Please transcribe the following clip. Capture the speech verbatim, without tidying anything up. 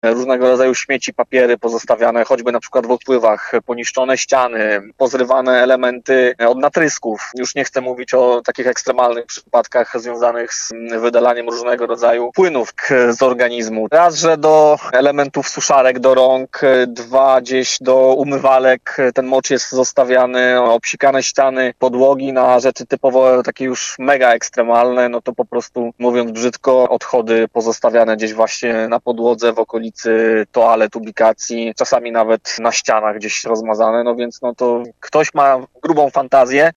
różnego rodzaju śmieci, papiery pozostawiane, choćby na przykład w odpływach, poniszczone ściany, pozrywane elementy od natrysków. Już nie chcę mówić o takich ekstremalnych przypadkach związanych z wydalaniem różnego rodzaju płynów z organizmu. Raz, że do elementów suszarek do rąk, dwa gdzieś do umywalek ten mocz jest zostawiany, obsikane ściany, podłogi na rzeczy typowo takie już mega ekstremalne, no to po prostu, mówiąc brzydko, odchody pozostawiane gdzieś właśnie na podłodze, w okolicy toalet, ubikacji, czasami nawet na ścianach gdzieś rozmazane, no więc no to ktoś ma grubą fantazję